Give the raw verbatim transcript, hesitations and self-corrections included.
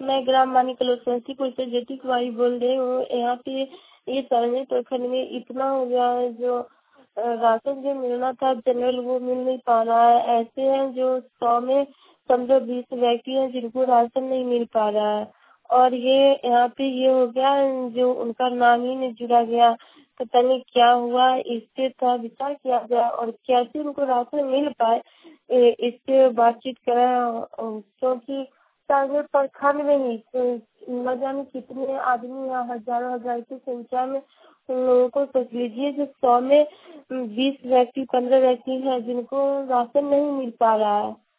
मैं ग्राम वानी कलों समस्तीपुर से ज्योति कुमारी बोल रही हूँ। यहाँ पे ये सरहनी प्रखंड में इतना हो गया है, जो राशन जो मिलना था जनरल वो मिल नहीं पा रहा है। ऐसे हैं जो सौ में समझो बीस व्यक्ति हैं जिनको राशन नहीं मिल पा रहा है। और ये यहाँ पे ये हो गया जो उनका नाम ही नहीं जुड़ा गया, पता नहीं क्या हुआ। इससे थोड़ा विचार किया जाए और कैसे उनको राशन मिल पाए, इससे बातचीत करें। क्योंकि सारे प्रखंड में ही न जाने कितने आदमी या हजारों हजार की संख्या में उन लोगों को सोच लीजिए जो सौ में बीस व्यक्ति पंद्रह व्यक्ति हैं जिनको राशन नहीं मिल पा रहा है।